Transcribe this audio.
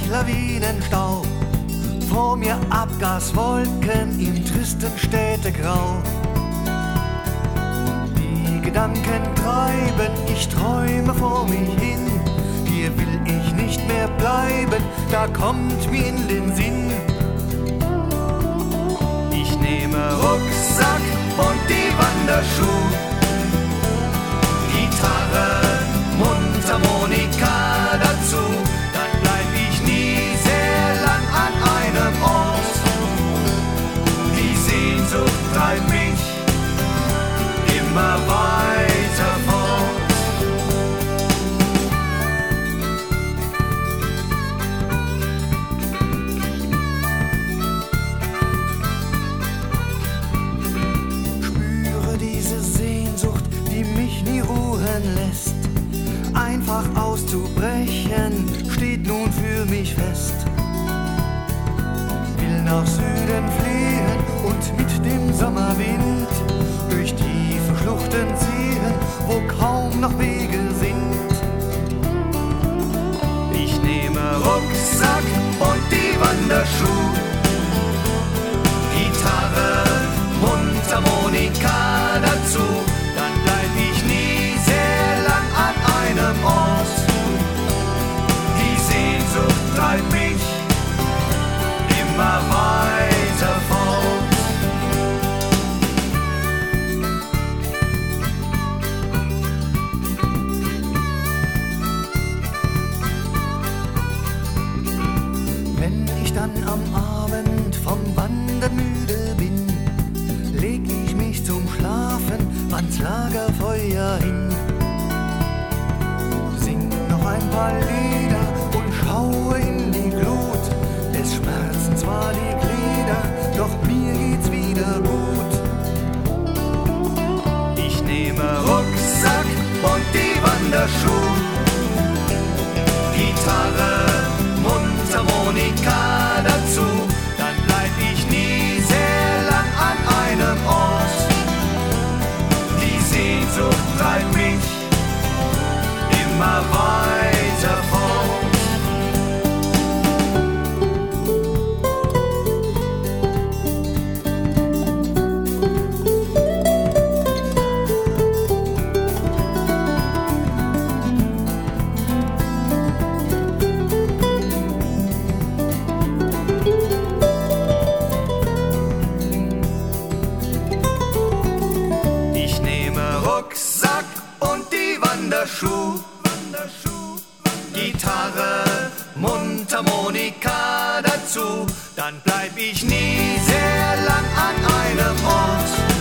Lawinenstau, vor mir Abgaswolken im tristen Städtegrau. Die Gedanken treiben, ich träume vor mich hin. Hier will ich nicht mehr bleiben, da kommt mir in den Sinn. Ich nehme Rucksack und die Wanderschuhe, Gitarre, Mundharmonika dazu. Dann bleib ich nie sehr lang an einem Ort. Die Sehnsucht treibt mich immer weiter fort. Spüre diese Sehnsucht, die mich nie ruhen lässt. Einfach auszubrechen, steht nun für mich fest. Will nach Süden fliehen und mit dem Sommerwind durch tiefe Schluchten ziehen, wo kaum noch Wege sind. Ich nehme Rucksack und die Wanderschuhe, Gitarre, Mundharmonika dazu. Dann bleib ich nie sehr lang an einem Ort. Die Sehnsucht treibt mich immer weiter fort. Wenn ich dann am Abend vom Wandern müde bin, leg ich mich zum Schlafen ans Lagerfeuer hin. Sing noch ein paar Lieder und schaue in die Glut. Es schmerzen zwar die Glieder, doch mir geht's wieder gut. Ich nehme Rucksack und die Wanderschuhe, Gitarre, Mundharmonika dazu. Dann bleib ich nie sehr lang an einem Ort. Die Sehnsucht treibt mich immer weiter fort. Ich nehme Rucksack und die Wanderschuhe, Gitarre, Mundharmonika dazu. Dann bleib ich nie sehr lang an einem Ort.